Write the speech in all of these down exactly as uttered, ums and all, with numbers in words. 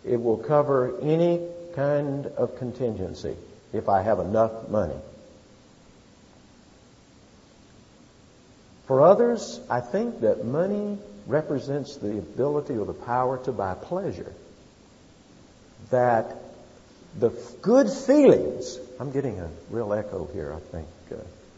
It will cover any kind of contingency if I have enough money. For others, I think that money represents the ability or the power to buy pleasure. That the good feelings, I'm getting a real echo here, I think, uh,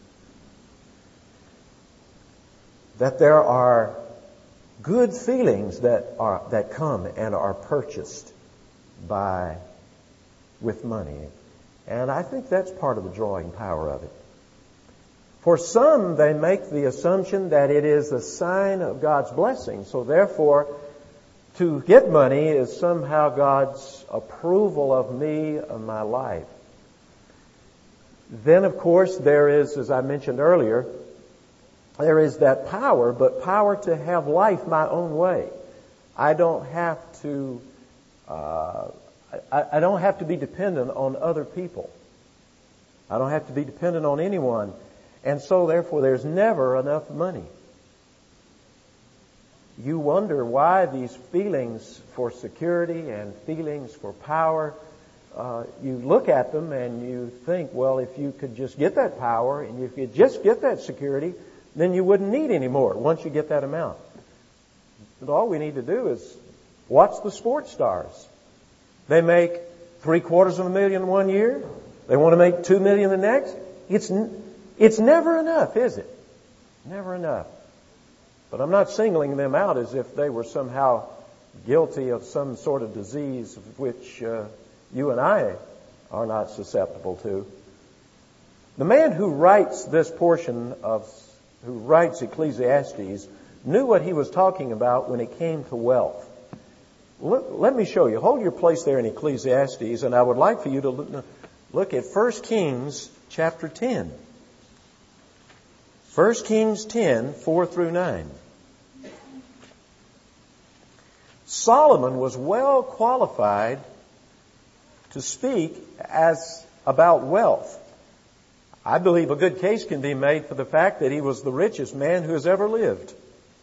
that there are good feelings that are that come and are purchased by with money. And I think that's part of the drawing power of it. For some, they make the assumption that it is a sign of God's blessing. So therefore, to get money is somehow God's approval of me, of my life. Then, of course, there is, as I mentioned earlier, there is that power, but power to have life my own way. I don't have to, uh, I, I don't have to be dependent on other people. I don't have to be dependent on anyone. And so, therefore, there's never enough money. You wonder why these feelings for security and feelings for power, uh, you look at them and you think, well, if you could just get that power and you could just get that security, then you wouldn't need any more once you get that amount. But all we need to do is watch the sports stars. They make three quarters of a million one year. They want to make two million the next. It's It's never enough, is it? Never enough. But I'm not singling them out as if they were somehow guilty of some sort of disease of which uh, you and I are not susceptible to. The man who writes this portion of, who writes Ecclesiastes, knew what he was talking about when it came to wealth. Let, let me show you. Hold your place there in Ecclesiastes, and I would like for you to look, look at First Kings chapter ten. First Kings ten, four through nine. Solomon was well qualified to speak as about wealth. I believe a good case can be made for the fact that he was the richest man who has ever lived.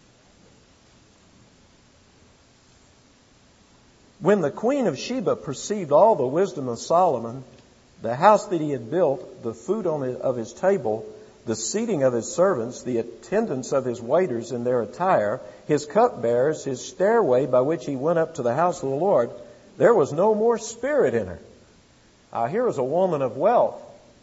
When the Queen of Sheba perceived all the wisdom of Solomon, the house that he had built, the food on his, of his table, the seating of his servants, the attendance of his waiters in their attire, his cupbearers, his stairway by which he went up to the house of the Lord, there was no more spirit in her. Uh, here was a woman of wealth,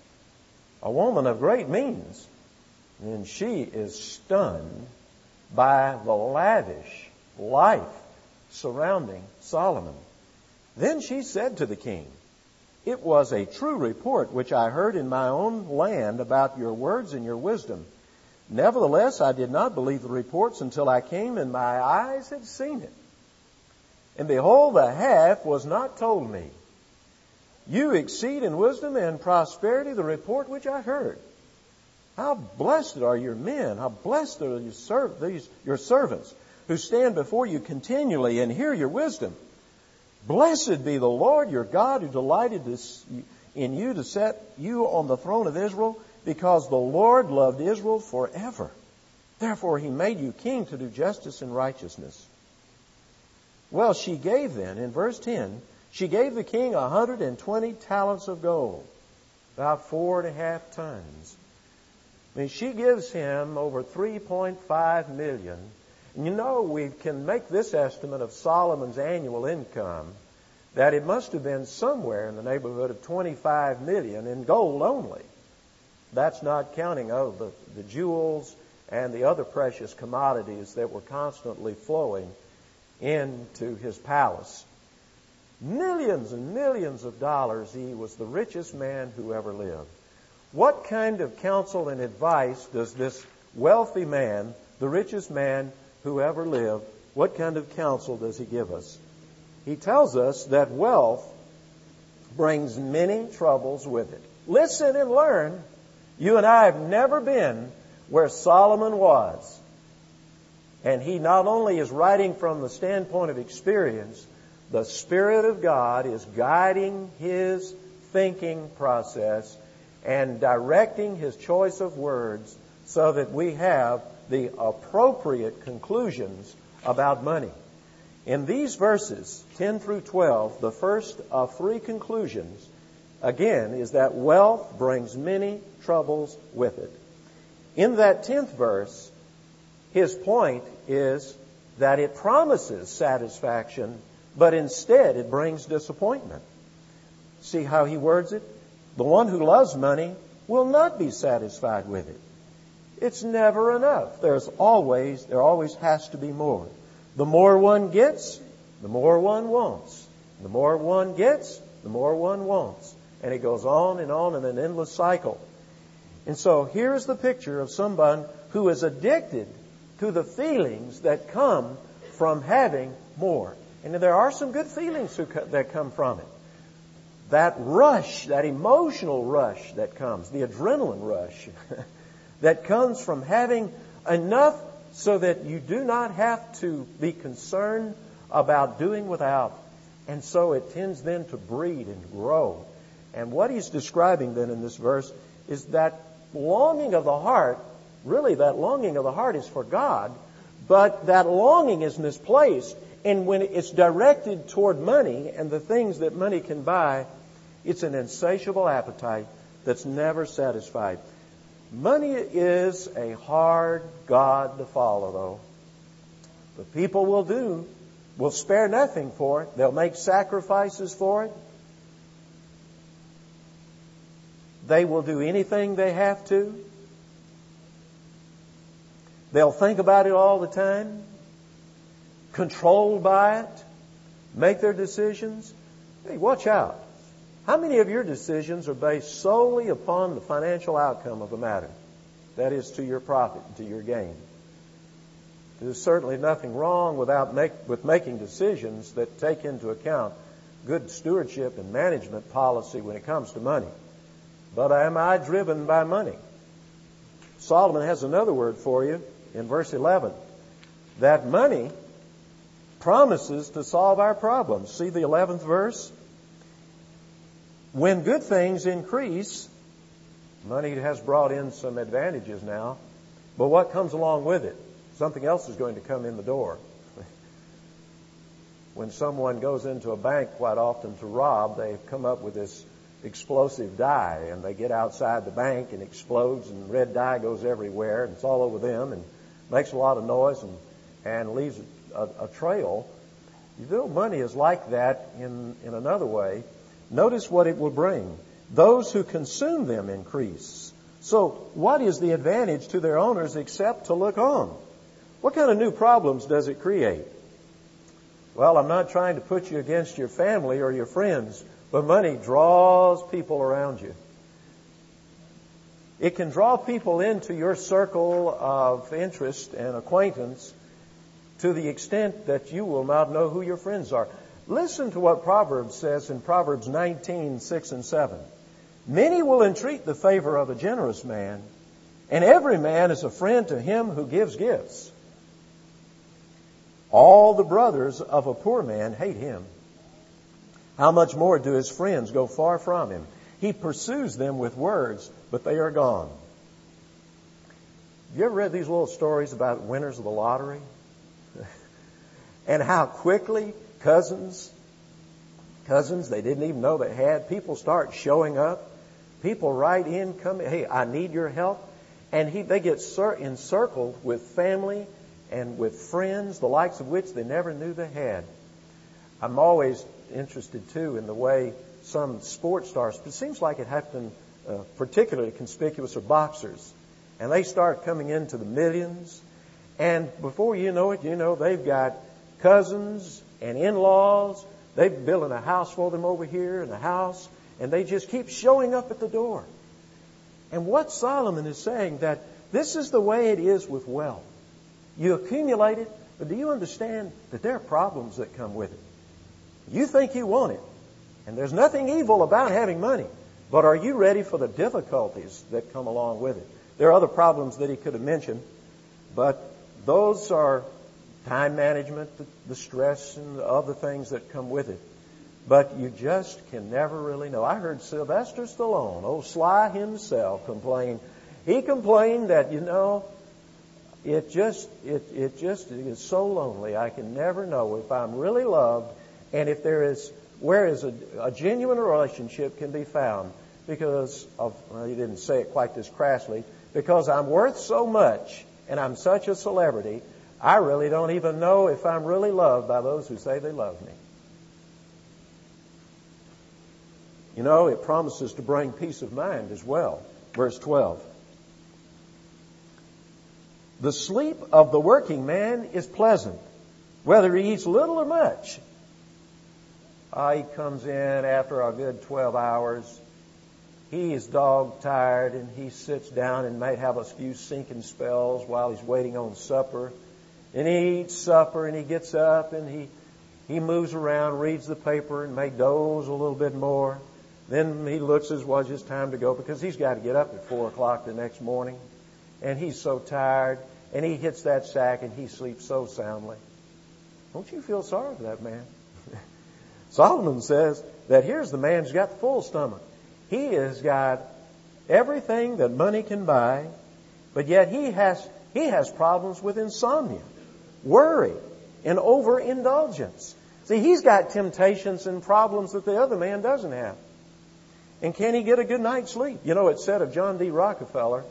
a woman of great means, and she is stunned by the lavish life surrounding Solomon. Then she said to the king, "It was a true report which I heard in my own land about your words and your wisdom. Nevertheless, I did not believe the reports until I came and my eyes had seen it. And behold, the half was not told me. You exceed in wisdom and prosperity the report which I heard. How blessed are your men, how blessed are your, serv- these, your servants who stand before you continually and hear your wisdom. Blessed be the Lord your God who delighted in you to set you on the throne of Israel, because the Lord loved Israel forever. Therefore he made you king to do justice and righteousness." Well, she gave then, in verse ten, she gave the king one hundred twenty talents of gold, about four and a half tons. I mean, she gives him over three point five million. And you know, we can make this estimate of Solomon's annual income, that it must have been somewhere in the neighborhood of twenty-five million in gold only. That's not counting oh, the, the jewels and the other precious commodities that were constantly flowing into his palace. Millions and millions of dollars. He was the richest man who ever lived. What kind of counsel and advice does this wealthy man, the richest man who ever lived, what kind of counsel does he give us? He tells us that wealth brings many troubles with it. Listen and learn. You and I have never been where Solomon was. And he not only is writing from the standpoint of experience, the Spirit of God is guiding his thinking process and directing his choice of words so that we have the appropriate conclusions about money. In these verses, ten through twelve, the first of three conclusions, again, is that wealth brings many troubles with it. In that tenth verse, his point is that it promises satisfaction, but instead it brings disappointment. See how he words it? The one who loves money will not be satisfied with it. It's never enough. There's always, there always has to be more. The more one gets, the more one wants. The more one gets, the more one wants. And it goes on and on in an endless cycle. And so here's the picture of someone who is addicted to the feelings that come from having more. And there are some good feelings that come from it. That rush, that emotional rush that comes, the adrenaline rush that comes from having enough so that you do not have to be concerned about doing without. And so it tends then to breed and grow. And what he's describing then in this verse is that longing of the heart, really that longing of the heart is for God, but that longing is misplaced. And when it's directed toward money and the things that money can buy, it's an insatiable appetite that's never satisfied. Money is a hard god to follow, though. But people will do, will spare nothing for it. They'll make sacrifices for it. They will do anything they have to. They'll think about it all the time, controlled by it, make their decisions. Hey, watch out. How many of your decisions are based solely upon the financial outcome of the matter? That is, to your profit, to your gain. There's certainly nothing wrong without make, with making decisions that take into account good stewardship and management policy when it comes to money. But am I driven by money? Solomon has another word for you in verse eleven. That money promises to solve our problems. See the eleventh verse? When good things increase, money has brought in some advantages now, but what comes along with it? Something else is going to come in the door. When someone goes into a bank quite often to rob, they come up with this explosive dye, and they get outside the bank and explodes, and red dye goes everywhere, and it's all over them and makes a lot of noise and, and leaves a, a trail. You know, money is like that in, in another way. Notice what it will bring. Those who consume them increase. So what is the advantage to their owners except to look on? What kind of new problems does it create? Well, I'm not trying to put you against your family or your friends, but money draws people around you. It can draw people into your circle of interest and acquaintance to the extent that you will not know who your friends are. Listen to what Proverbs says in Proverbs nineteen, six and seven. Many will entreat the favor of a generous man, and every man is a friend to him who gives gifts. All the brothers of a poor man hate him. How much more do his friends go far from him? He pursues them with words, but they are gone. Have you ever read these little stories about winners of the lottery? And how quickly cousins, cousins they didn't even know they had, people start showing up. People write in, come, hey, I need your help. And he, they get encircled with family and with friends, the likes of which they never knew they had. I'm always interested, too, in the way some sports stars, it seems like it happened uh, particularly conspicuous, are boxers. And they start coming into the millions. And before you know it, you know, they've got cousins and in-laws. They're building a house for them over here and a house. And they just keep showing up at the door. And what Solomon is saying, that this is the way it is with wealth. You accumulate it, but do you understand that there are problems that come with it? You think you want it. And there's nothing evil about having money. But are you ready for the difficulties that come along with it? There are other problems that he could have mentioned, but those are time management, the, the stress, and the other things that come with it. But you just can never really know. I heard Sylvester Stallone, old Sly himself, complain. He complained that, you know, it just, it, it just is so lonely. I can never know if I'm really loved and if there is, where is a, a genuine relationship can be found. Because of, well, he didn't say it quite this crassly, because I'm worth so much and I'm such a celebrity, I really don't even know if I'm really loved by those who say they love me. You know, it promises to bring peace of mind as well. Verse twelve. The sleep of the working man is pleasant, whether he eats little or much. Ah, he comes in after a good twelve hours. He is dog tired and he sits down and may have a few sinking spells while he's waiting on supper. And he eats supper and he gets up and he, he moves around, reads the paper and may doze a little bit more. Then he looks as well, it's time to go because he's got to get up at four o'clock the next morning. And he's so tired and he hits that sack and he sleeps so soundly. Don't you feel sorry for that man? Solomon says that here's the man who's got the full stomach. He has got everything that money can buy, but yet he has he has problems with insomnia, worry, and overindulgence. See, he's got temptations and problems that the other man doesn't have. And can he get a good night's sleep? You know, it's said of John D. Rockefeller,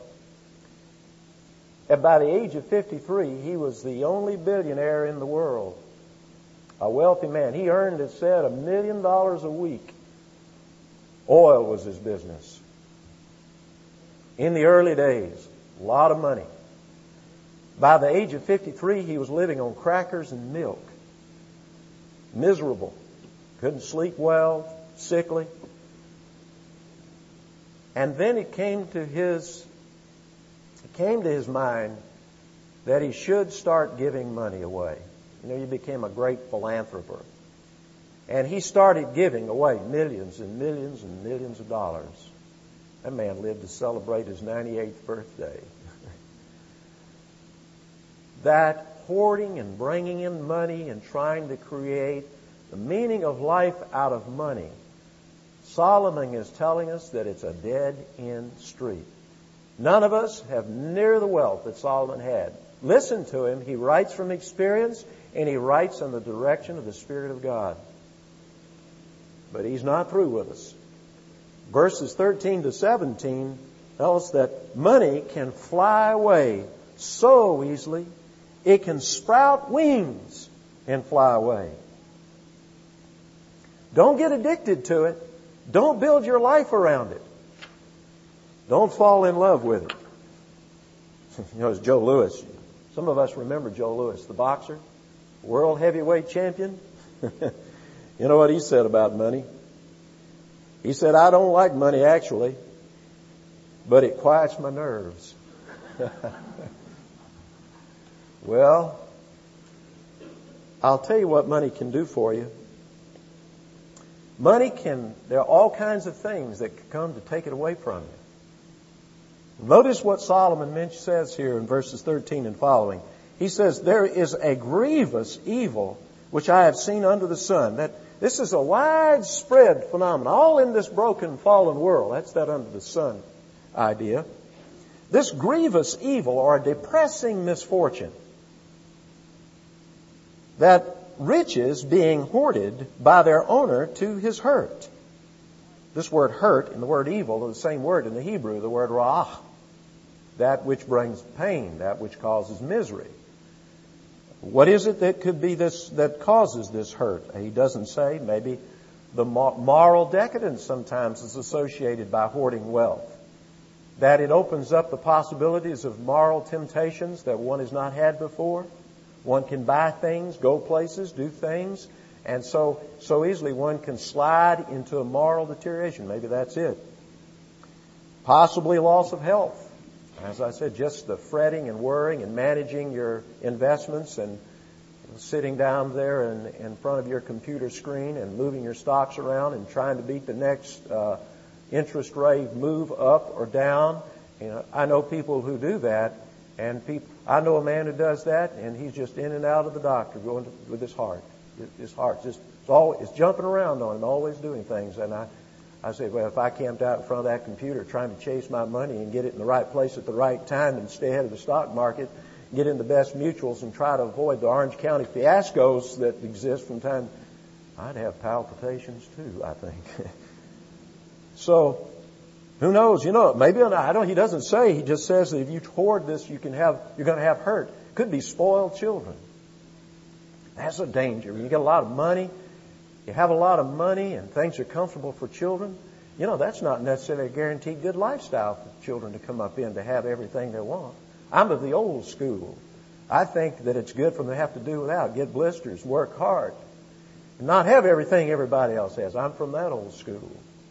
at by the age of fifty-three, he was the only billionaire in the world, a wealthy man. He earned, it said, a million dollars a week. Oil was his business. In the early days, a lot of money. By the age of fifty-three, he was living on crackers and milk. Miserable. Couldn't sleep well, sickly. And then it came to his, it came to his mind that he should start giving money away. You know, he became a great philanthropist. And he started giving away millions and millions and millions of dollars. That man lived to celebrate his ninety-eighth birthday. That hoarding and bringing in money and trying to create the meaning of life out of money, Solomon is telling us that it's a dead-end street. None of us have near the wealth that Solomon had. Listen to him. He writes from experience, and he writes in the direction of the Spirit of God. But he's not through with us. Verses thirteen to seventeen tell us that money can fly away so easily. It can sprout wings and fly away. Don't get addicted to it. Don't build your life around it. Don't fall in love with it. You know, it's Joe Louis. Some of us remember Joe Louis, the boxer, world heavyweight champion. You know what he said about money? He said, I don't like money actually, but it quiets my nerves. Well, I'll tell you what money can do for you. Money can, there are all kinds of things that can come to take it away from you. Notice what Solomon says here in verses thirteen and following. He says, there is a grievous evil which I have seen under the sun. That this is a widespread phenomenon, all in this broken, fallen world. That's that under the sun idea. This grievous evil or depressing misfortune, that riches being hoarded by their owner to his hurt. This word hurt and the word evil are the same word in the Hebrew, the word ra'ah. That which brings pain, that which causes misery. What is it that could be this, that causes this hurt? He doesn't say. Maybe the moral decadence sometimes is associated by hoarding wealth. That it opens up the possibilities of moral temptations that one has not had before. One can buy things, go places, do things, and so so easily one can slide into a moral deterioration. Maybe that's it. Possibly loss of health. As I said, just the fretting and worrying and managing your investments and sitting down there in, in front of your computer screen and moving your stocks around and trying to beat the next uh, interest rate move up or down. You know, I know people who do that, and people. I know a man who does that, and he's just in and out of the doctor going to, with his heart. His heart just it's always it's jumping around on him, always doing things. And I, I say, well, if I camped out in front of that computer trying to chase my money and get it in the right place at the right time and stay ahead of the stock market, get in the best mutuals and try to avoid the Orange County fiascos that exist from time, I'd have palpitations too, I think. So, who knows? You know, maybe I don't. He doesn't say. He just says that if you hoard this, you can have. You're going to have hurt. Could be spoiled children. That's a danger. When you get a lot of money, you have a lot of money, and things are comfortable for children. You know, that's not necessarily a guaranteed good lifestyle for children to come up in, to have everything they want. I'm of the old school. I think that it's good for them to have to do without, get blisters, work hard, and not have everything everybody else has. I'm from that old school.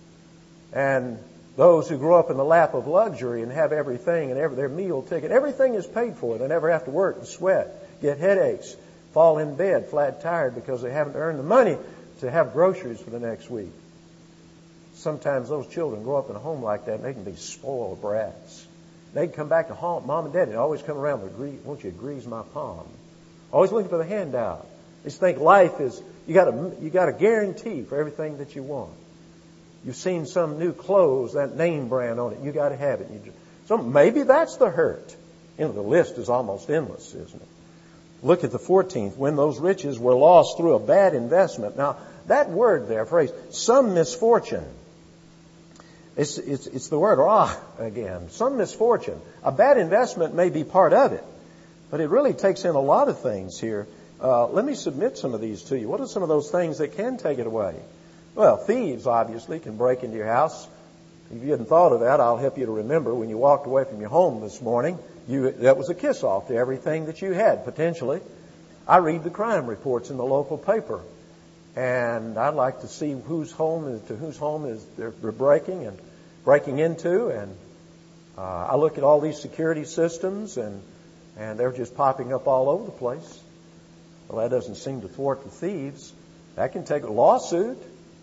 And those who grow up in the lap of luxury and have everything and every, their meal ticket, everything is paid for. They never have to work and sweat, get headaches, fall in bed flat tired because they haven't earned the money to have groceries for the next week. Sometimes those children grow up in a home like that and they can be spoiled brats. They can come back to home, mom and dad, and always come around with, won't you grease my palm? Always looking for the handout. They just think life is, you got a, you got a guarantee for everything that you want. You've seen some new clothes, that name brand on it, you got to have it. You just, so maybe that's the hurt. You know, the list is almost endless, isn't it? Look at the fourteenth. When those riches were lost through a bad investment. Now, that word there, phrase, some misfortune. It's, it's, it's the word rah again. Some misfortune. A bad investment may be part of it, but it really takes in a lot of things here. Uh, let me submit some of these to you. What are some of those things that can take it away? Well, thieves obviously can break into your house. If you hadn't thought of that, I'll help you to remember when you walked away from your home this morning, you, that was a kiss-off to everything that you had, potentially. I read the crime reports in the local paper, and I'd like to see whose home is, to whose home is they're, they're breaking and breaking into, and uh, I look at all these security systems, and and they're just popping up all over the place. Well, that doesn't seem to thwart the thieves. That can take a lawsuit.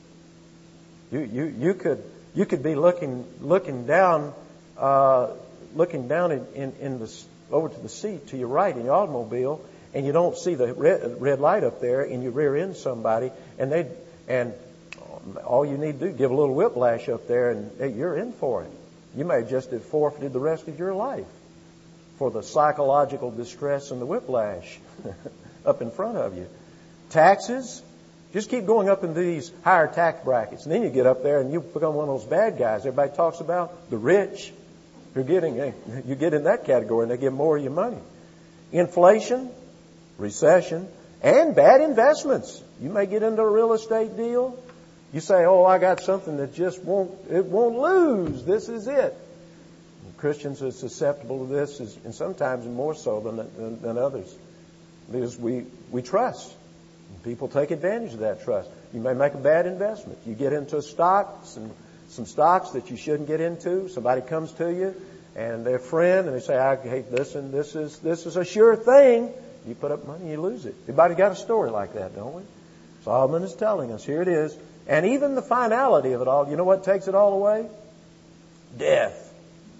You you you could you could be looking looking down uh, looking down in, in, in the over to the seat to your right in your automobile, and you don't see the red, red light up there, and you rear end somebody, and they and all you need to do is give a little whiplash up there, and hey, you're in for it. You may have just have forfeited the rest of your life for the psychological distress and the whiplash up in front of you. Taxes. Just keep going up into these higher tax brackets. And then you get up there and you become one of those bad guys everybody talks about, the rich. You're getting, you get in that category and they give more of your money. Inflation, recession, and bad investments. You may get into a real estate deal. You say, oh, I got something that just won't, it won't lose. This is it. And Christians are susceptible to this, and sometimes more so than, than, than others. Because we, we trust. People take advantage of that trust. You may make a bad investment. You get into stocks and some stocks that you shouldn't get into. Somebody comes to you and they're a friend and they say, I hate this and this is this is a sure thing. You put up money, you lose it. Everybody got a story like that, don't we? Solomon is telling us, here it is. And even the finality of it all, you know what takes it all away? Death.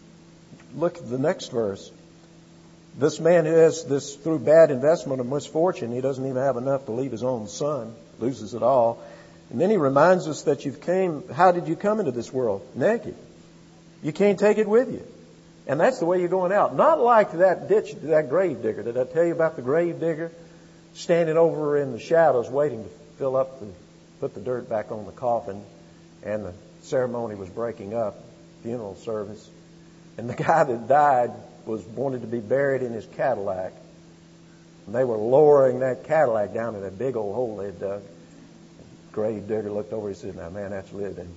Look at the next verse. This man who has this through bad investment or misfortune, he doesn't even have enough to leave his own son, loses it all. And then he reminds us that you've came, how did you come into this world? Naked. You can't take it with you. And that's the way you're going out. Not like that ditch, that grave digger. Did I tell you about the grave digger standing over in the shadows waiting to fill up the, put the dirt back on the coffin, and the ceremony was breaking up, funeral service. And the guy that died was wanted to be buried in his Cadillac. And they were lowering that Cadillac down in that big old hole they had dug. The grave digger looked over and said, now, man, that's living.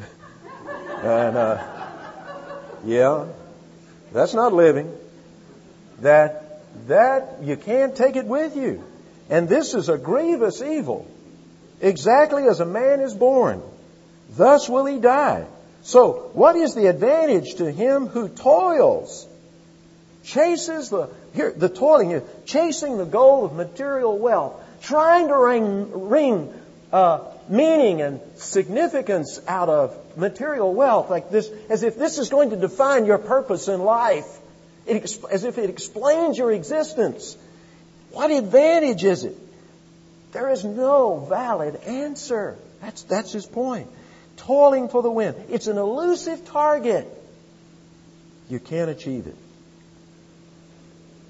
and, uh, yeah, that's not living. That, that, you can't take it with you. And this is a grievous evil. Exactly as a man is born, thus will he die. So, what is the advantage to him who toils? Chases the, here, the toiling here, chasing the goal of material wealth, trying to wring, wring uh, meaning and significance out of material wealth, like this, as if this is going to define your purpose in life, it, as if it explains your existence. What advantage is it? There is no valid answer. That's, that's his point. Toiling for the wind. It's an elusive target. You can't achieve it.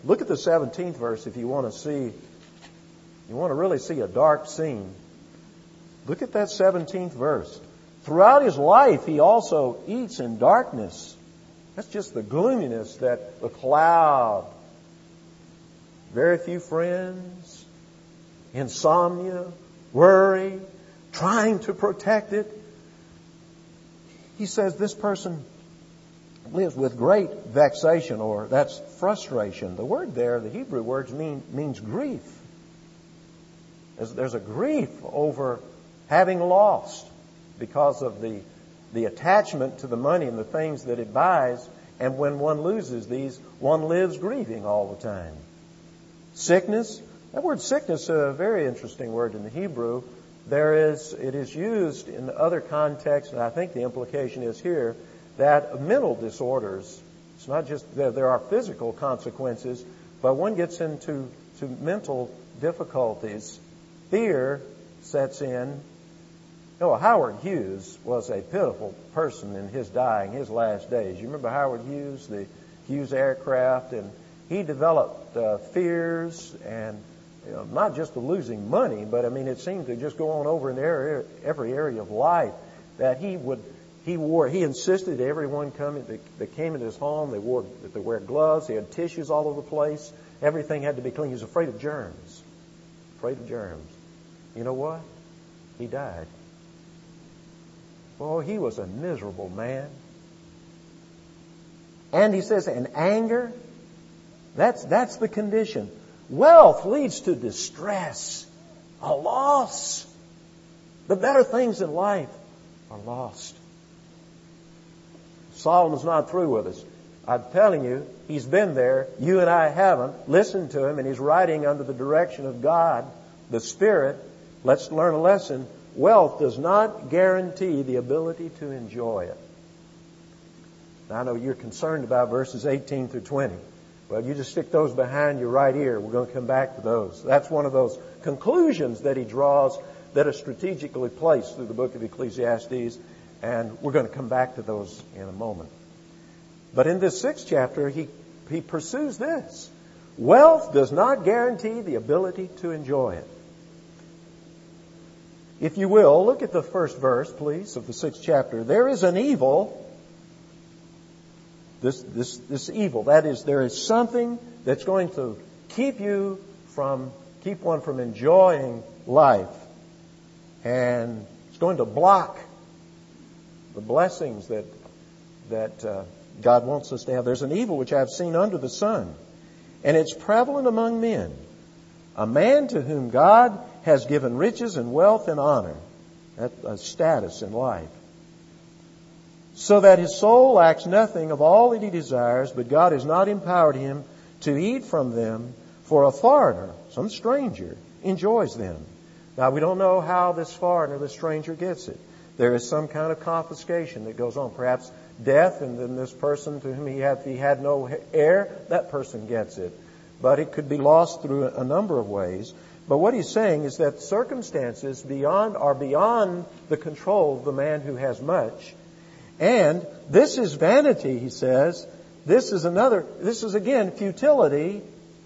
Look at the seventeenth verse if you want to see, you want to really see a dark scene. Look at that seventeenth verse. Throughout his life, he also eats in darkness. That's just the gloominess, that the cloud. Very few friends, insomnia, worry, trying to protect it. He says this person lives with great vexation, or that's frustration. The word there, the Hebrew words, mean, means grief. There's, there's a grief over having lost because of the, the attachment to the money and the things that it buys. And when one loses these, one lives grieving all the time. Sickness. That word sickness is a very interesting word in the Hebrew. There is, it is used in other contexts, and I think the implication is here, that mental disorders, it's not just, there, there are physical consequences, but one gets into to mental difficulties. Fear sets in. Oh, Howard Hughes was a pitiful person in his dying, his last days. You remember Howard Hughes, the Hughes aircraft, and he developed uh, fears and you know, not just of losing money, but I mean it seemed to just go on over in area, every area of life that he would he wore. He insisted that everyone coming that, that came into his home they wore that they wear gloves. He had tissues all over the place. Everything had to be clean. He was afraid of germs. Afraid of germs. You know what? He died. Oh, he was a miserable man. And he says, and anger, that's, that's the condition. Wealth leads to distress, a loss. The better things in life are lost. Solomon's not through with us. I'm telling you, he's been there. You and I haven't. Listened to him, and he's writing under the direction of God, the Spirit. Let's learn a lesson. Wealth does not guarantee the ability to enjoy it. Now, I know you're concerned about verses eighteen through twenty. Well, you just stick those behind your right ear. We're going to come back to those. That's one of those conclusions that he draws that are strategically placed through the book of Ecclesiastes, and we're going to come back to those in a moment. But in this sixth chapter, he, he pursues this. Wealth does not guarantee the ability to enjoy it. If you will, look at the first verse, please, of the sixth chapter. There is an evil. This, this, this evil, that is, there is something that's going to keep you from, keep one from enjoying life. And it's going to block the blessings that, that uh, God wants us to have. There's an evil which I have seen under the sun, and it's prevalent among men. A man to whom God has given riches and wealth and honor, a status in life, so that his soul lacks nothing of all that he desires, but God has not empowered him to eat from them, for a foreigner, some stranger, enjoys them. Now, we don't know how this foreigner, this stranger, gets it. There is some kind of confiscation that goes on, perhaps death, and then this person to whom he had, if he had no heir, that person gets it. But it could be lost through a number of ways. But what he's saying is that circumstances beyond are beyond the control of the man who has much. And this is vanity, he says. This is another, this is again futility.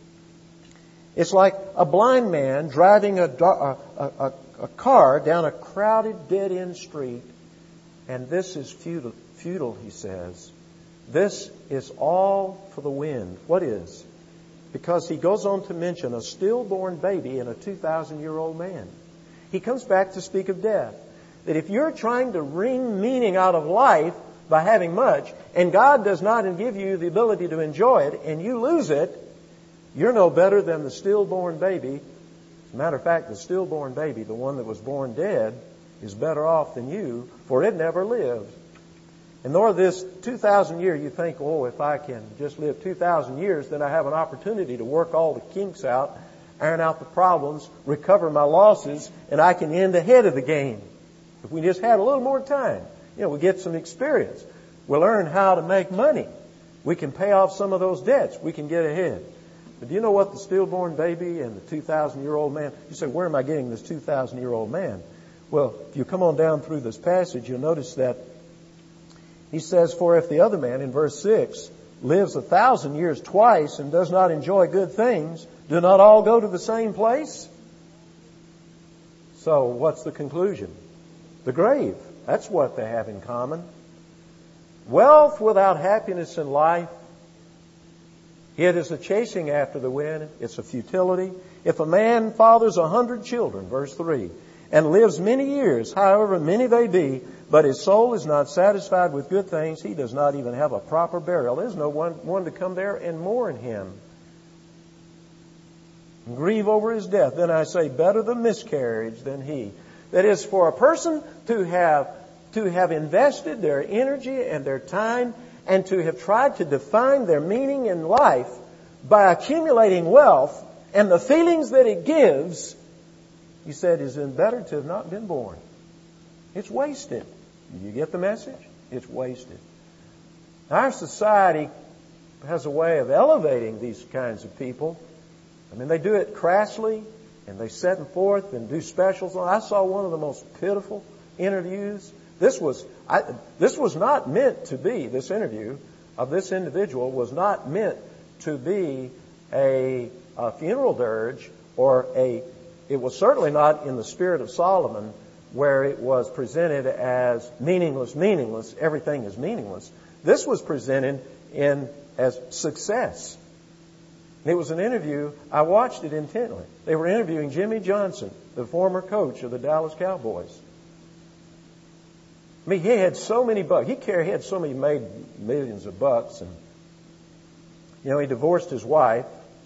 It's like a blind man driving a, a, a, a car down a crowded, dead-end street. And this is futile, futile, he says. This is all for the wind. What is? Because he goes on to mention a stillborn baby and a two thousand year old man. He comes back to speak of death. That if you're trying to wring meaning out of life by having much, and God does not give you the ability to enjoy it, and you lose it, you're no better than the stillborn baby. As a matter of fact, the stillborn baby, the one that was born dead, is better off than you, for it never lived. And nor this two thousand year, you think, oh, if I can just live two thousand years, then I have an opportunity to work all the kinks out, iron out the problems, recover my losses, and I can end ahead of the game. If we just had a little more time, you know, we get some experience. We'll learn how to make money. We can pay off some of those debts. We can get ahead. But do you know what the stillborn baby and the two thousand year old man, you say, where am I getting this two thousand year old man? Well, if you come on down through this passage, you'll notice that he says, for if the other man, in verse six, lives a thousand years twice and does not enjoy good things, do not all go to the same place? So what's the conclusion? The grave. That's what they have in common. Wealth without happiness in life, it is a chasing after the wind. It's a futility. If a man fathers a hundred children, verse three, and lives many years, however many they be, but his soul is not satisfied with good things, he does not even have a proper burial. There's no one, one to come there and mourn him and grieve over his death. Then I say, better the miscarriage than he. That is, for a person to have to have invested their energy and their time and to have tried to define their meaning in life by accumulating wealth and the feelings that it gives, he said, is it better to have not been born. It's wasted. You get the message? It's wasted. Our society has a way of elevating these kinds of people. I mean, they do it crassly, and they set forth and do specials. I saw one of the most pitiful interviews. This was I, this was not meant to be, this interview of this individual was not meant to be a, a funeral dirge or a, it was certainly not in the spirit of Solomon where it was presented as meaningless, meaningless, everything is meaningless. This was presented in as success. It was an interview, I watched it intently. They were interviewing Jimmy Johnson, the former coach of the Dallas Cowboys. I mean, he had so many bucks. He carried, he had so many made millions of bucks. And, you know, he divorced his wife,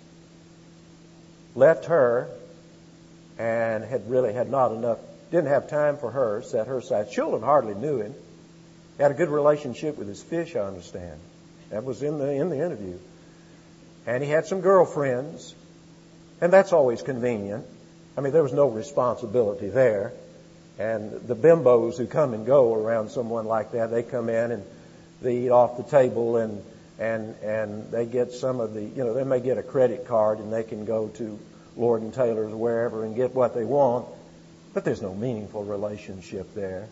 left her, and had really had not enough, didn't have time for her, set her aside. Children hardly knew him. Had a good relationship with his fish, I understand. That was in the, in the interview. And he had some girlfriends, and that's always convenient. I mean, there was no responsibility there. And the bimbos who come and go around someone like that, they come in and they eat off the table and, and, and they get some of the, you know, they may get a credit card and they can go to Lord and Taylor's or wherever and get what they want. But there's no meaningful relationship there.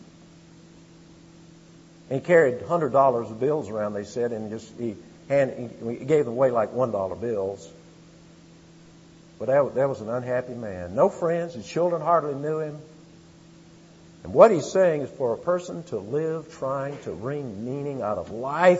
And he carried one hundred dollars of bills around, they said, and just he, hand, he gave them away like one dollar bills. But that, that was an unhappy man. No friends. His children hardly knew him. And what he's saying is for a person to live trying to wring meaning out of life,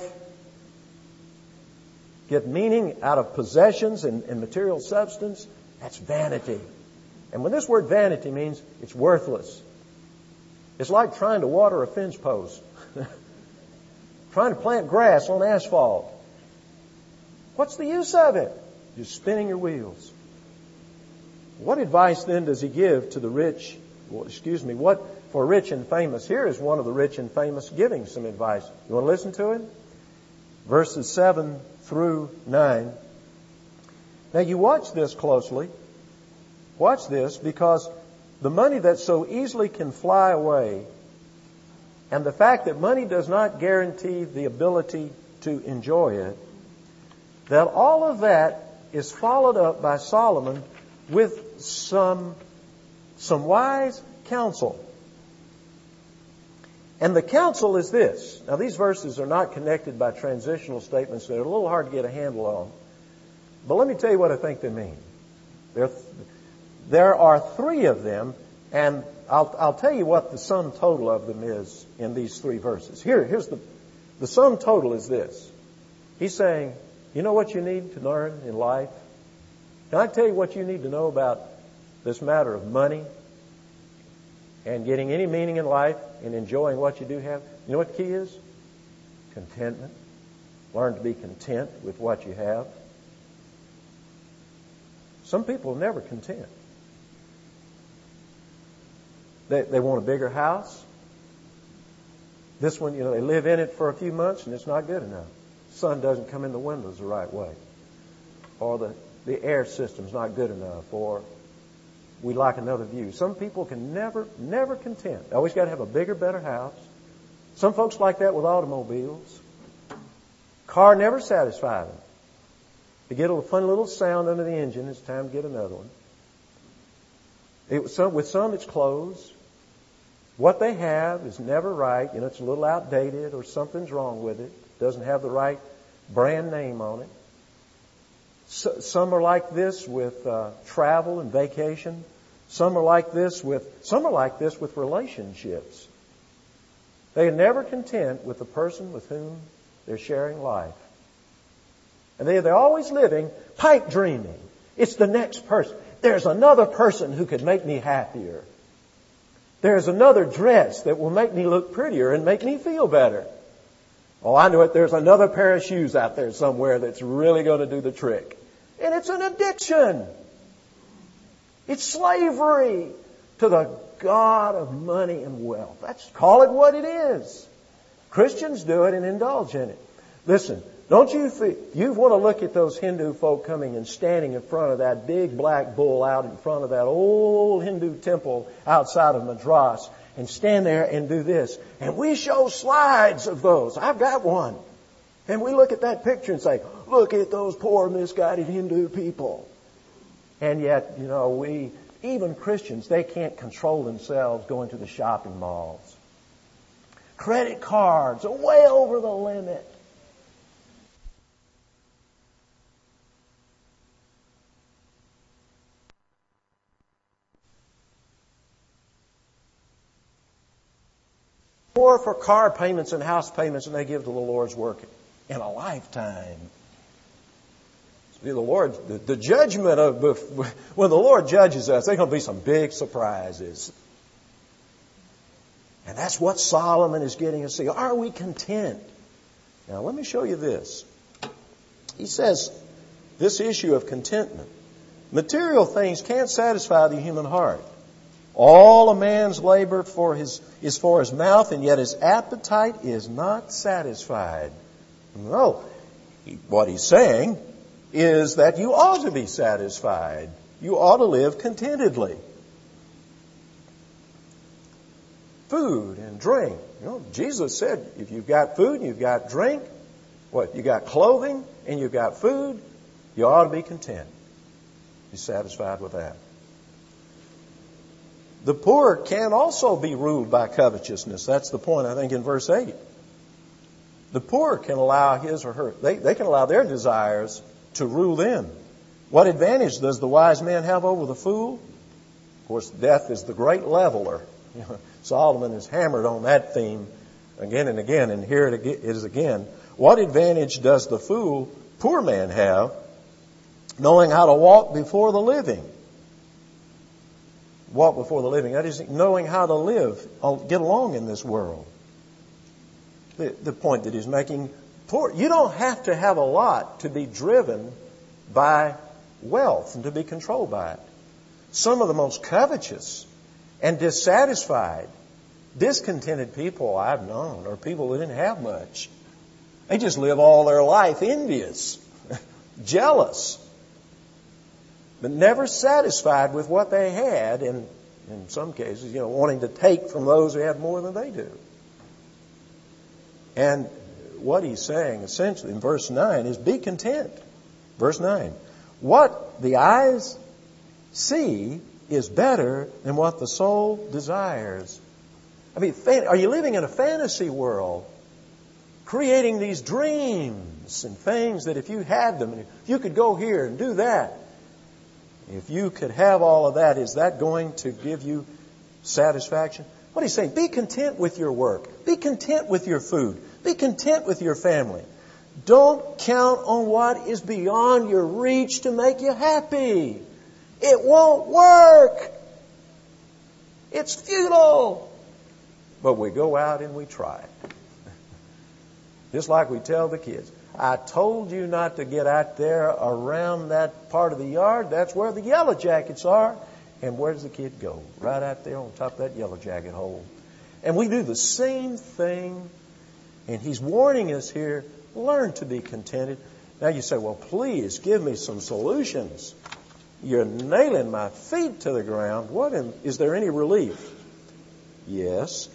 get meaning out of possessions and, and material substance, that's vanity. And when this word vanity means it's worthless. It's like trying to water a fence post. Trying to plant grass on asphalt. What's the use of it? You're spinning your wheels. What advice then does he give to the rich? Well, excuse me, what for rich and famous? Here is one of the rich and famous giving some advice. You want to listen to it? Verses seven through nine. Now you watch this closely. Watch this, because the money that so easily can fly away and the fact that money does not guarantee the ability to enjoy it, that all of that is followed up by Solomon with some, some wise counsel. And the counsel is this. Now, these verses are not connected by transitional statements. They're a little hard to get a handle on. But let me tell you what I think they mean. There, there are three of them, and I'll, I'll tell you what the sum total of them is in these three verses. Here, here's the, the sum total is this. He's saying, you know what you need to learn in life? Can I tell you what you need to know about this matter of money and getting any meaning in life and enjoying what you do have? You know what the key is? Contentment. Learn to be content with what you have. Some people are never content. They, they want a bigger house. This one, you know, they live in it for a few months and it's not good enough. The sun doesn't come in the windows the right way. Or the, the air system's not good enough. Or we like another view. Some people can never, never content. They always got to have a bigger, better house. Some folks like that with automobiles. Car never satisfies them. They get a fun little sound under the engine. It's time to get another one. It, some, with some, it's clothes. What they have is never right. You know, it's a little outdated or something's wrong with it. Doesn't have the right brand name on it. So, some are like this with uh, travel and vacation. Some are like this with some are like this with relationships. They are never content with the person with whom they're sharing life. And they, they're always living pipe dreaming. It's the next person. There's another person who could make me happier. There's another dress that will make me look prettier and make me feel better. Oh, I know it. There's another pair of shoes out there somewhere that's really going to do the trick. And it's an addiction. It's slavery to the god of money and wealth. That's, call it what it is. Christians do it and indulge in it. Listen, don't you feel, you want to look at those Hindu folk coming and standing in front of that big black bull out in front of that old Hindu temple outside of Madras and stand there and do this. And we show slides of those. I've got one. And we look at that picture and say, look at those poor misguided Hindu people. And yet, you know, we, even Christians, they can't control themselves going to the shopping malls. Credit cards are way over the limit. More for car payments and house payments than they give to the Lord's work in a lifetime. See, the Lord, the, the judgment of, when the Lord judges us, there's going to be some big surprises. And that's what Solomon is getting us to see. Are we content? Now, let me show you this. He says, this issue of contentment. Material things can't satisfy the human heart. All a man's labor for his, is for his mouth, and yet his appetite is not satisfied. No. He, what he's saying is that you ought to be satisfied. You ought to live contentedly. Food and drink. You know, Jesus said, if you've got food and you've got drink, what? You got clothing and you've got food, you ought to be content. Be satisfied with that. The poor can also be ruled by covetousness. That's the point, I think, in verse eight. The poor can allow his or her, they, they can allow their desires to rule them. What advantage does the wise man have over the fool? Of course, death is the great leveler. Solomon has hammered on that theme again and again, and here it is again. What advantage does the fool, poor man, have knowing how to walk before the living? Walk before the living. That is, knowing how to live, get along in this world. The, the point that he's making, poor, you don't have to have a lot to be driven by wealth and to be controlled by it. Some of the most covetous and dissatisfied, discontented people I've known are people who didn't have much. They just live all their life envious, jealous, but never satisfied with what they had, and in some cases, you know, wanting to take from those who have more than they do. And what he's saying essentially in verse nine is be content. Verse nine. What the eyes see is better than what the soul desires. I mean, are you living in a fantasy world? Creating these dreams and things that if you had them, and if you could go here and do that, if you could have all of that, is that going to give you satisfaction? What he's saying, be content with your work. Be content with your food. Be content with your family. Don't count on what is beyond your reach to make you happy. It won't work. It's futile. But we go out and we try. Just like we tell the kids, I told you not to get out there around that part of the yard. That's where the yellow jackets are. And where does the kid go? Right out there on top of that yellow jacket hole. And we do the same thing. And he's warning us here, learn to be contented. Now you say, well, please give me some solutions. You're nailing my feet to the ground. What in, is there any relief? Yes.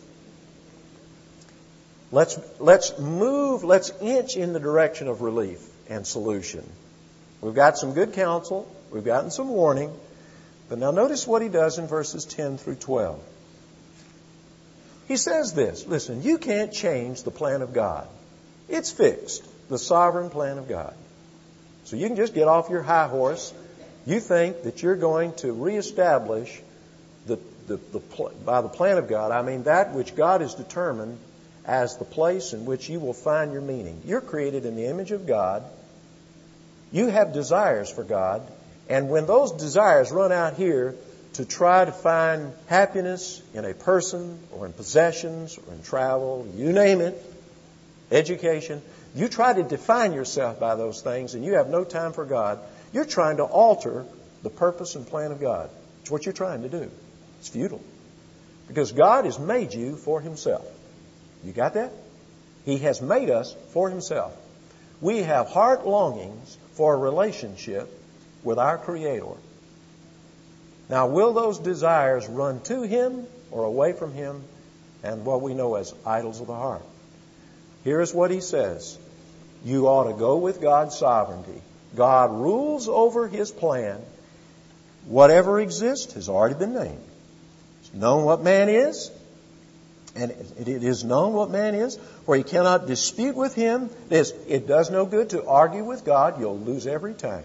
Let's, let's move, let's inch in the direction of relief and solution. We've got some good counsel. We've gotten some warning. But now notice what he does in verses ten through twelve. He says this, listen, you can't change the plan of God. It's fixed. the sovereign plan of God. So you can just get off your high horse. You think that you're going to reestablish the, the, the, by the plan of God, I mean that which God has determined as the place in which you will find your meaning. You're created in the image of God. You have desires for God. And when those desires run out here to try to find happiness in a person or in possessions or in travel, you name it, education, you try to define yourself by those things and you have no time for God, you're trying to alter the purpose and plan of God. It's what you're trying to do. It's futile. Because God has made you for Himself. You got that? He has made us for Himself. We have heart longings for a relationship with our Creator. Now, will those desires run to Him or away from Him and what we know as idols of the heart? Here's what He says. You ought to go with God's sovereignty. God rules over His plan. Whatever exists has already been named. It's known what man is. And it is known what man is, for you cannot dispute with Him. This, it does no good to argue with God. You'll lose every time.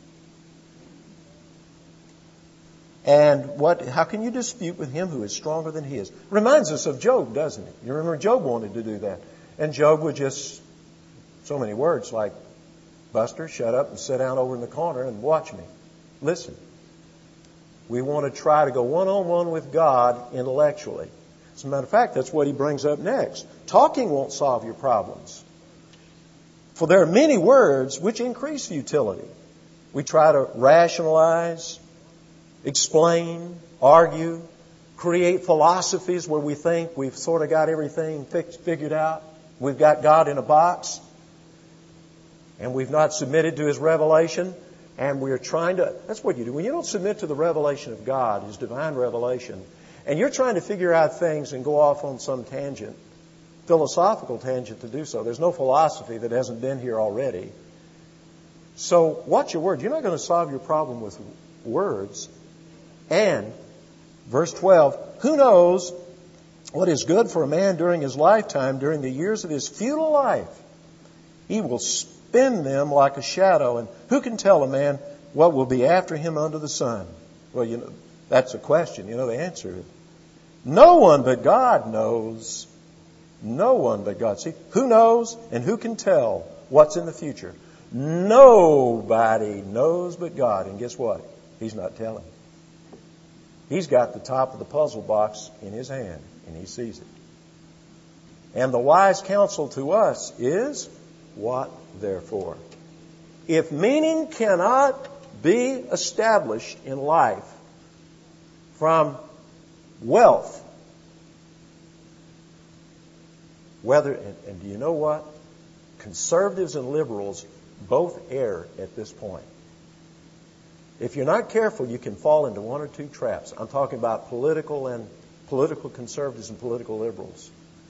And what? How can you dispute with Him who is stronger than He is? Reminds us of Job, doesn't it? You remember Job wanted to do that. And Job would just, so many words like, Buster, shut up and sit down over in the corner and watch me. Listen. We want to try to go one-on-one with God intellectually. As a matter of fact, that's what he brings up next. Talking won't solve your problems. For there are many words which increase futility. We try to rationalize, explain, argue, create philosophies where we think we've sort of got everything fixed, figured out. We've got God in a box. And we've not submitted to His revelation. And we're trying to... That's what you do. When you don't submit to the revelation of God, His divine revelation, and you're trying to figure out things and go off on some tangent, philosophical tangent to do so. There's no philosophy that hasn't been here already. So watch your words. You're not going to solve your problem with words. And, verse twelve, who knows what is good for a man during his lifetime, during the years of his futile life? He will spend them like a shadow. And who can tell a man what will be after him under the sun? Well, you know, that's a question. You know the answer. No one but God knows. No one but God. See, who knows and who can tell what's in the future? Nobody knows but God. And guess what? He's not telling. He's got the top of the puzzle box in His hand, and He sees it. And the wise counsel to us is, what therefore? If meaning cannot be established in life from wealth, whether, and, and do you know what? Conservatives and liberals both err at this point. If you're not careful, you can fall into one or two traps. I'm talking about political and political conservatives and political liberals.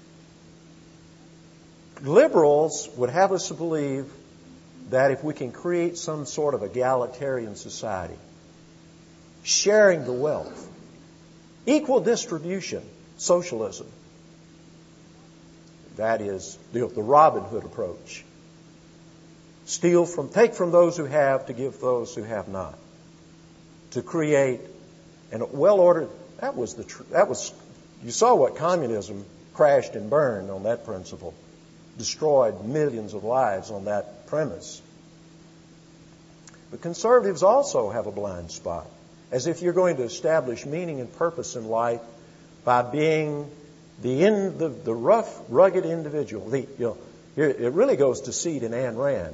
Liberals would have us to believe that if we can create some sort of egalitarian society, sharing the wealth, equal distribution, socialism, that is the, the Robin Hood approach. Steal from, take from those who have to give those who have not. To create a well-ordered, that was the, tr- that was, you saw what communism crashed and burned on that principle. Destroyed millions of lives on that premise. But conservatives also have a blind spot. As if you're going to establish meaning and purpose in life by being the in, the, the rough, rugged individual. The, you know, here, it really goes to seed in Ayn Rand.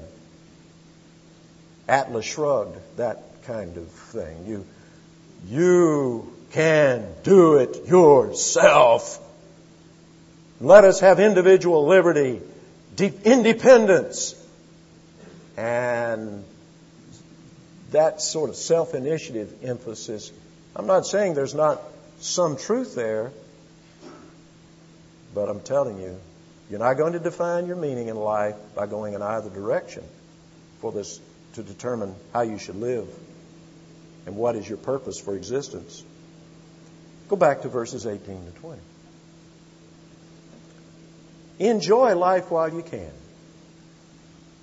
Atlas Shrugged, that kind of thing. You, you can do it yourself. Let us have individual liberty, deep independence. And that sort of self-initiative emphasis, I'm not saying there's not some truth there, but I'm telling you, you're not going to define your meaning in life by going in either direction for this to determine how you should live and what is your purpose for existence. Go back to verses eighteen to twenty. Enjoy life while you can.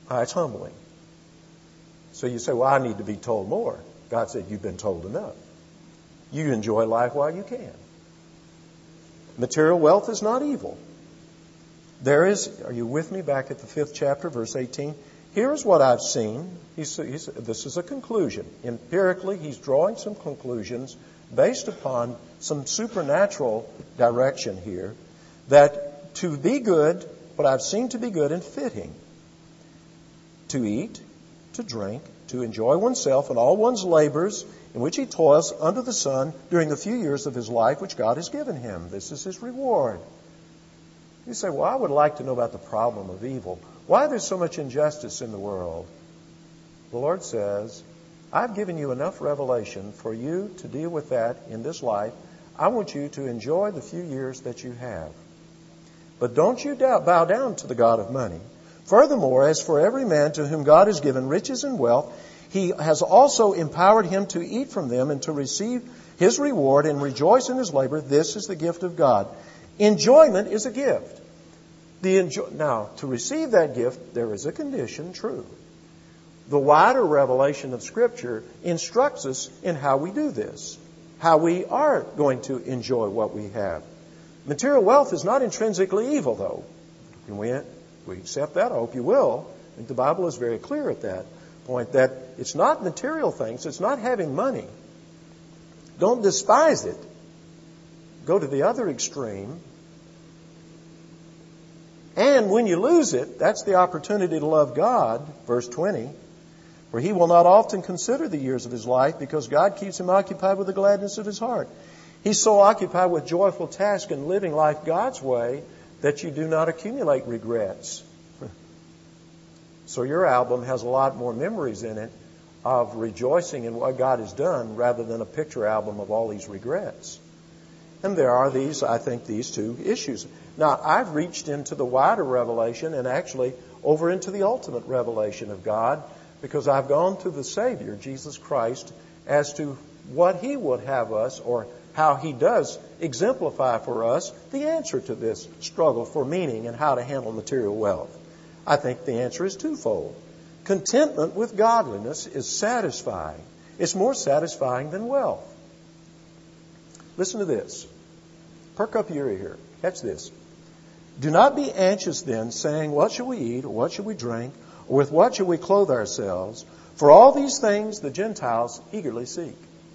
Uh, it's humbling. So you say, well, I need to be told more. God said, you've been told enough. You enjoy life while you can. Material wealth is not evil. There is, are you with me back at the fifth chapter, verse eighteen? Here's what I've seen. He's, he's, this is a conclusion. Empirically, he's drawing some conclusions based upon some supernatural direction here. That to be good, what I've seen to be good and fitting, to eat, to drink, to enjoy oneself and all one's labors in which he toils under the sun during the few years of his life which God has given him. This is his reward. You say, well, I would like to know about the problem of evil. Why there's so much injustice in the world? The Lord says, I've given you enough revelation for you to deal with that in this life. I want you to enjoy the few years that you have. But don't you doubt, bow down to the God of money. Furthermore, as for every man to whom God has given riches and wealth, He has also empowered him to eat from them and to receive his reward and rejoice in his labor. This is the gift of God. Enjoyment is a gift. The enjoy- now, to receive that gift, there is a condition, true. The wider revelation of Scripture instructs us in how we do this, how we are going to enjoy what we have. Material wealth is not intrinsically evil, though. Can we, we accept that? I hope you will. I think the Bible is very clear at that point, that it's not material things, it's not having money. Don't despise it. Go to the other extreme. And when you lose it, that's the opportunity to love God, verse twenty, for he will not often consider the years of his life because God keeps him occupied with the gladness of his heart. He's so occupied with joyful tasks and living life God's way that you do not accumulate regrets. So your album has a lot more memories in it of rejoicing in what God has done rather than a picture album of all these regrets. And there are these, I think, these two issues. Now, I've reached into the wider revelation and actually over into the ultimate revelation of God because I've gone to the Savior, Jesus Christ, as to what He would have us or how He does exemplify for us the answer to this struggle for meaning and how to handle material wealth. I think the answer is twofold. Contentment with godliness is satisfying. It's more satisfying than wealth. Listen to this. Perk up your ear here. Catch this. Do not be anxious then, saying, what shall we eat, or what shall we drink, or with what shall we clothe ourselves? For all these things the Gentiles eagerly seek.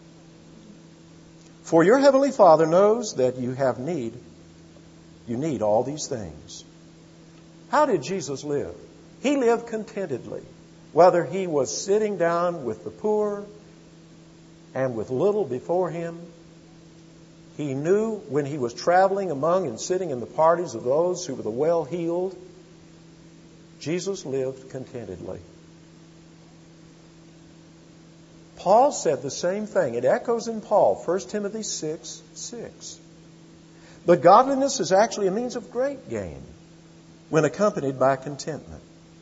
For your heavenly Father knows that you have need. You need all these things. How did Jesus live? He lived contentedly. Whether he was sitting down with the poor and with little before him, he knew when he was traveling among and sitting in the parties of those who were the well-heeled, Jesus lived contentedly. Paul said the same thing. It echoes in Paul, First Timothy six six. But godliness is actually a means of great gain when accompanied by contentment.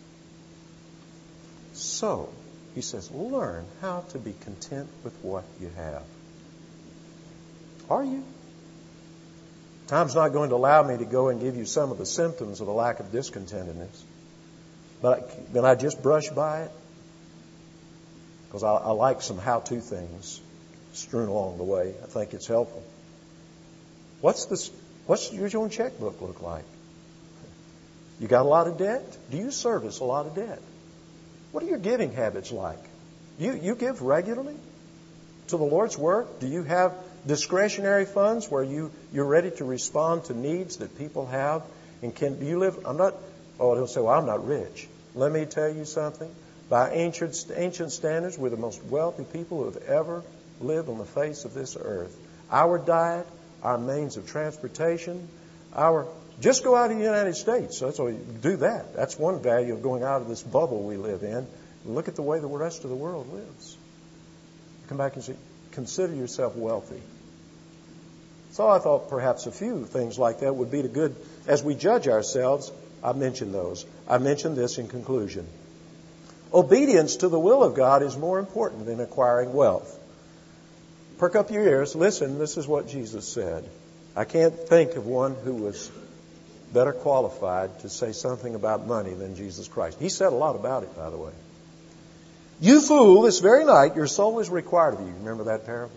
So, he says, learn how to be content with what you have. Are you? Time's not going to allow me to go and give you some of the symptoms of a lack of discontentedness. But can I just brush by it? Because I, I like some how-to things strewn along the way. I think it's helpful. What's this? What's your own checkbook look like? You got a lot of debt? Do you service a lot of debt? What are your giving habits like? You you give regularly to the Lord's work? Do you have discretionary funds where you, you're ready to respond to needs that people have? And can do you live? I'm not. Oh, they'll say, well, I'm not rich. Let me tell you something. By ancient ancient standards, we're the most wealthy people who have ever lived on the face of this earth. Our diet, our means of transportation, our just go out of the United States. So that's all you do that. That's one value of going out of this bubble we live in. Look at the way the rest of the world lives. Come back and say, consider yourself wealthy. So I thought perhaps a few things like that would be the good. As we judge ourselves, I mentioned those. I mentioned this in conclusion. Obedience to the will of God is more important than acquiring wealth. Perk up your ears. Listen, this is what Jesus said. I can't think of one who was better qualified to say something about money than Jesus Christ. He said a lot about it, by the way. You fool, this very night your soul is required of you. Remember that parable?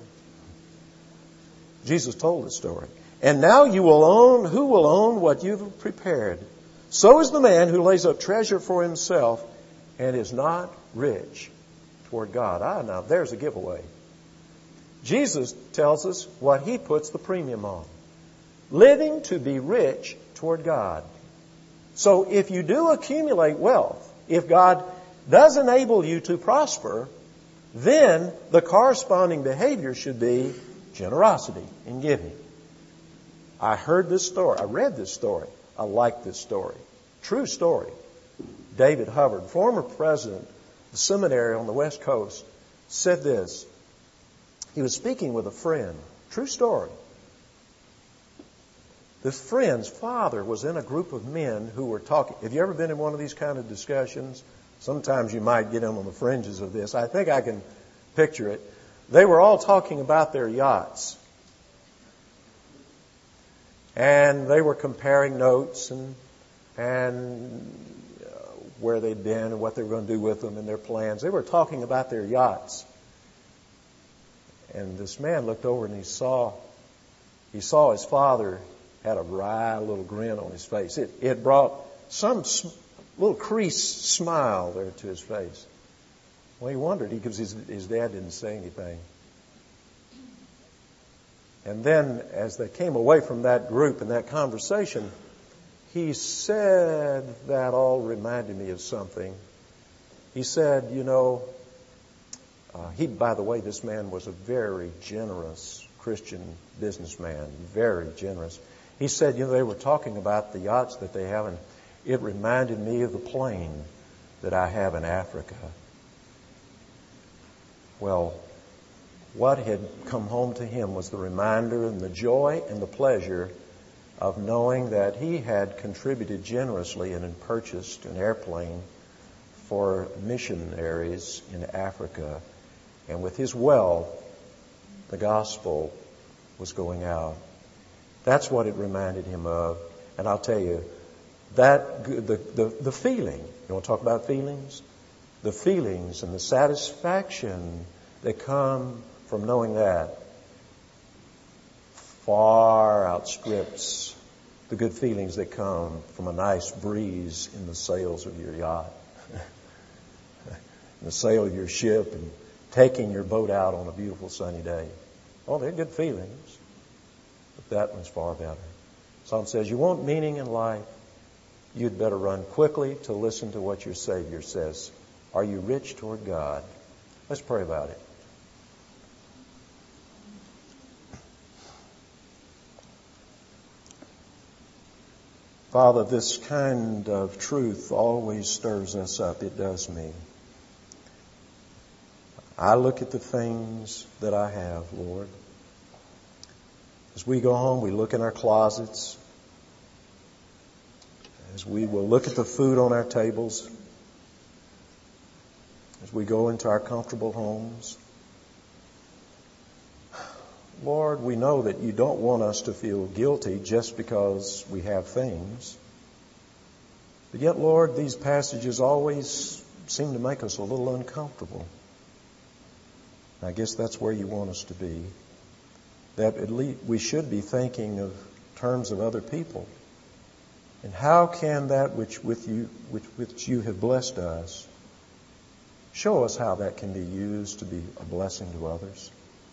Jesus told this story. And now you will own, who will own what you've prepared? So is the man who lays up treasure for himself and is not rich toward God. Ah, now there's a giveaway. Jesus tells us what He puts the premium on. Living to be rich toward God. So if you do accumulate wealth, if God does enable you to prosper, then the corresponding behavior should be generosity in giving. I heard this story. I read this story. I like this story. True story. David Hubbard, former president of the seminary on the West Coast, said this. He was speaking with a friend. True story. This friend's father was in a group of men who were talking. Have you ever been in one of these kind of discussions? Sometimes you might get in on the fringes of this. I think I can picture it. They were all talking about their yachts. And they were comparing notes and and uh, where they'd been and what they were going to do with them and their plans. They were talking about their yachts. And this man looked over and he saw he saw his father had a wry little grin on his face. It, it brought some sm- little creased smile there to his face. Well, he wondered because his, his dad didn't say anything. And then as they came away from that group and that conversation, he said, that all reminded me of something. He said, you know, uh, he, by the way, this man was a very generous Christian businessman, very generous. He said, you know, they were talking about the yachts that they have, and it reminded me of the plane that I have in Africa. Well, what had come home to him was the reminder and the joy and the pleasure of knowing that he had contributed generously and had purchased an airplane for missionaries in Africa. And with his wealth, the gospel was going out. That's what it reminded him of. And I'll tell you, that the, the, the feeling, you want to talk about feelings? The feelings and the satisfaction that come from knowing that far outstrips the good feelings that come from a nice breeze in the sails of your yacht, the sail of your ship, and taking your boat out on a beautiful sunny day. Oh, they're good feelings, but that one's far better. Psalm says, you want meaning in life? You'd better run quickly to listen to what your Savior says. Are you rich toward God? Let's pray about it. Father, this kind of truth always stirs us up. It does me. I look at the things that I have, Lord. As we go home, we look in our closets. As we will look at the food on our tables. As we go into our comfortable homes. Lord, we know that you don't want us to feel guilty just because we have things. But yet, Lord, these passages always seem to make us a little uncomfortable. I guess that's where you want us to be. That at least we should be thinking of terms of other people. And how can that which with you, which, which you have blessed us, show us how that can be used to be a blessing to others?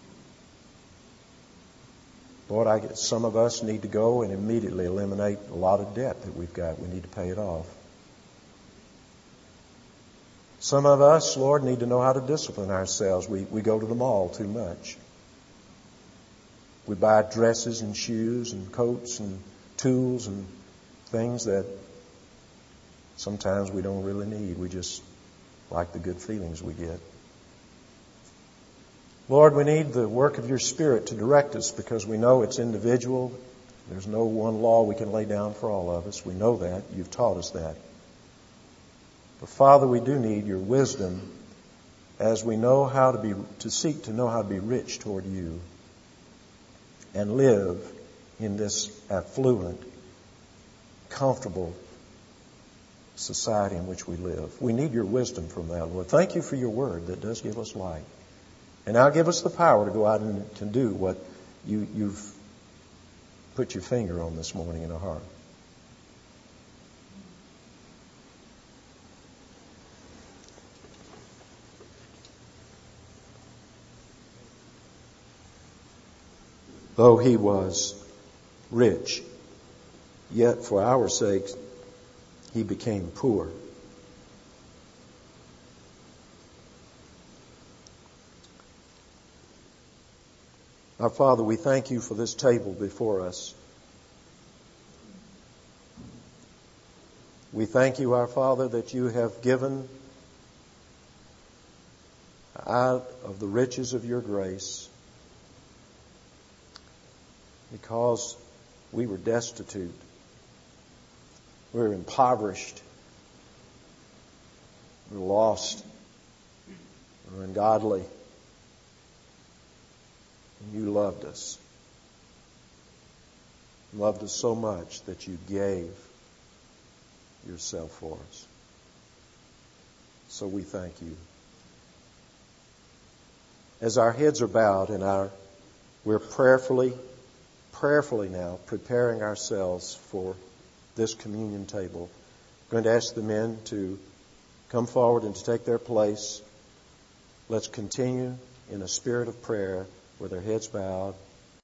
Lord, I guess some of us need to go and immediately eliminate a lot of debt that we've got. We need to pay it off. Some of us, Lord, need to know how to discipline ourselves. We, we go to the mall too much. We buy dresses and shoes and coats and tools and things that sometimes we don't really need. We just like the good feelings we get. Lord, we need the work of your Spirit to direct us because we know it's individual. There's no one law we can lay down for all of us. We know that. You've taught us that. But Father, we do need your wisdom as we know how to be, to seek to know how to be rich toward you and live in this affluent comfortable society in which we live. We need your wisdom from that, Lord. Thank you for your word that does give us light. And now give us the power to go out and to do what you, you've put your finger on this morning in our heart. Though he was rich, yet for our sakes he became poor. Our Father, we thank you for this table before us. We thank you, our Father, that you have given out of the riches of your grace, because we were destitute. We were impoverished. We were lost. We were ungodly. And you loved us. You loved us so much that you gave yourself for us. So we thank you. As our heads are bowed and our we're prayerfully prayerfully now preparing ourselves for this communion table. I'm going to ask the men to come forward and to take their place. Let's continue in a spirit of prayer with our heads bowed